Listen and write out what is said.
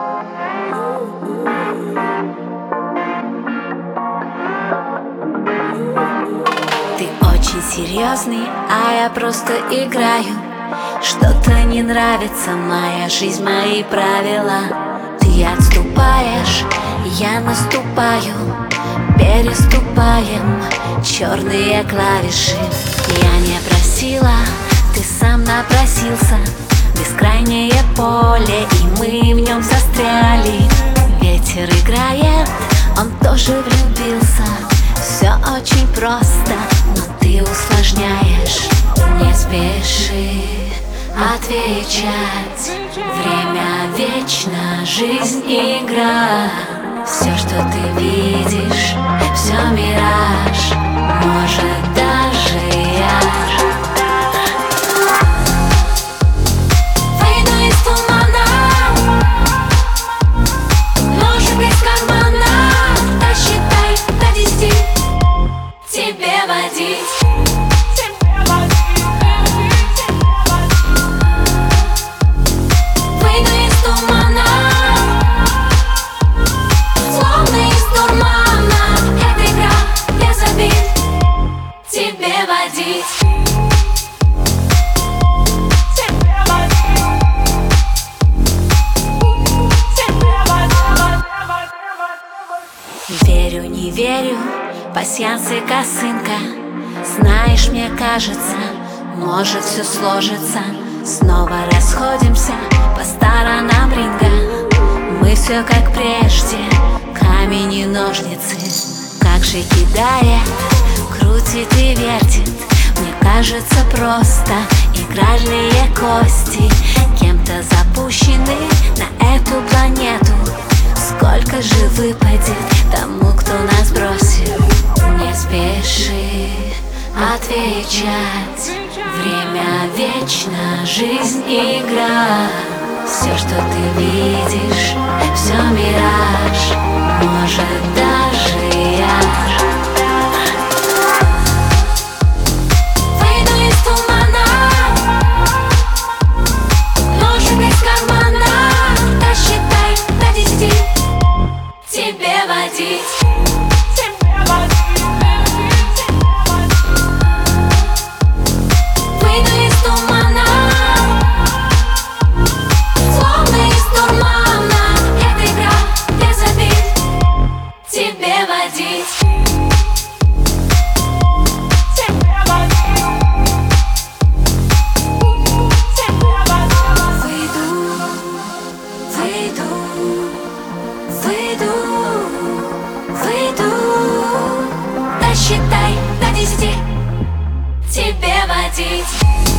Ты очень серьезный, а я просто играю. Что-то не нравится, моя жизнь, мои правила. Ты отступаешь, я наступаю. Переступаем черные клавиши. Я не просила, ты сам напросился. Бескрайнее поле, и мы в нем застряли. Ветер играет, он тоже влюбился. Все очень просто, но ты усложняешь. Не спеши отвечать. Время вечно, жизнь игра. Все, что ты видишь, все мираж. Может, даже я выйду из тумана, ножик из кармана. Досчитай до 10, тебе водить. Верю, не верю, пасьянс и косынка. Знаешь, мне кажется, может все сложится. Снова расходимся по сторонам ринга. Мы все как прежде, камень и ножницы. Как же кидает, крутит и вертит. Мне кажется, просто игральные кости кем-то запущены на эту планету. Сколько же выпадет тому, кто нас бросил? Не спеши отвечать. Время вечно, жизнь игра. Все, что ты видишь, все мираж. Может, даже я выйду из тумана, ножик из кармана. Досчитай до 10, тебе водить. Выйду из тумана, словно из дурмана. Эта игра без обид, тебе водить. Выйду, досчитай до 10, тебе водить.